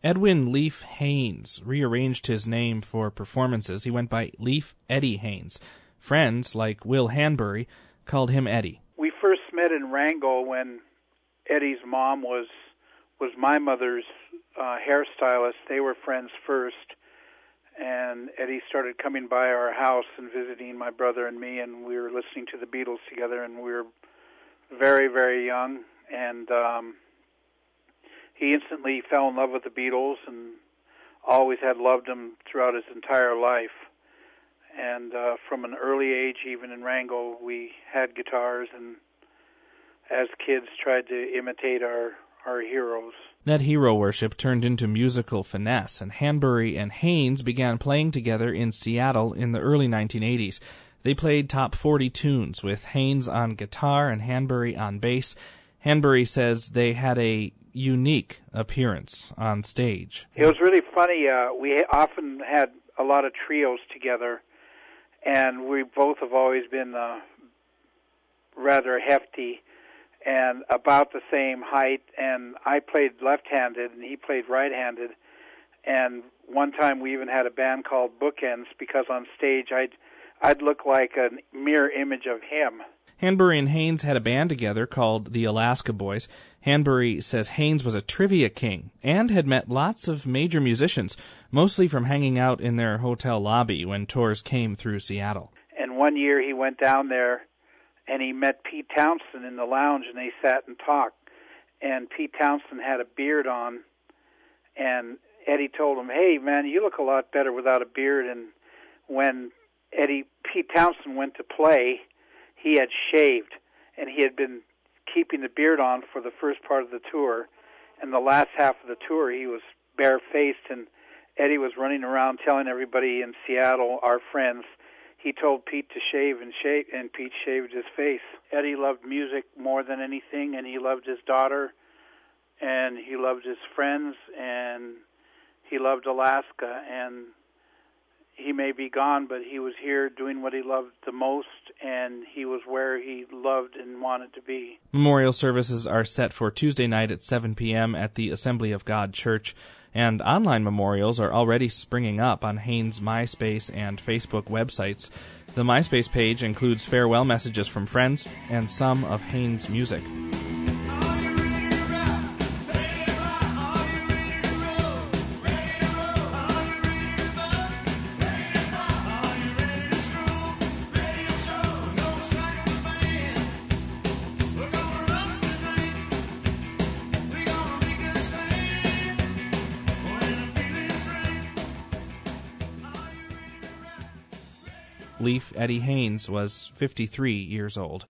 Edwin Leaf Haynes rearranged his name for performances. He went by Leaf Eddie Haynes. Friends, like Will Hanbury, called him Eddie. We first met in Wrangell when Eddie's mom was my mother's hairstylist. They were friends first, and Eddie started coming by our house and visiting my brother and me, and we were listening to the Beatles together, and we were very, very young, and he instantly fell in love with the Beatles and always had loved them throughout his entire life. And from an early age, even in Wrangell, we had guitars and as kids tried to imitate our heroes. That hero worship turned into musical finesse, and Hanbury and Haynes began playing together in Seattle in the early 1980s. They played top 40 tunes, with Haynes on guitar and Hanbury on bass. Hanbury says they had a unique appearance on stage. It was really funny. We often had a lot of trios together, and we both have always been rather hefty and about the same height, and I played left-handed and he played right-handed, and one time we even had a band called Bookends because on stage I'd look like a mirror image of him. Hanbury and Haynes had a band together called the Alaska Boys. Hanbury says Haynes was a trivia king and had met lots of major musicians, mostly from hanging out in their hotel lobby when tours came through Seattle. And one year he went down there and he met Pete Townshend in the lounge, and they sat and talked. And Pete Townshend had a beard on, and Eddie told him, "Hey, man, you look a lot better without a beard." And when Pete Townshend went to play, he had shaved, and he had been keeping the beard on for the first part of the tour. And the last half of the tour, he was barefaced, and Eddie was running around telling everybody in Seattle, our friends, he told Pete to shave, and Pete shaved his face. Eddie loved music more than anything, and he loved his daughter, and he loved his friends, and he loved Alaska, and he may be gone, but he was here doing what he loved the most, and he was where he loved and wanted to be. Memorial services are set for Tuesday night at 7 p.m. at the Assembly of God Church, and online memorials are already springing up on Haynes' MySpace and Facebook websites. The MySpace page includes farewell messages from friends and some of Haynes' music. Leaf Eddie Haynes was 53 years old.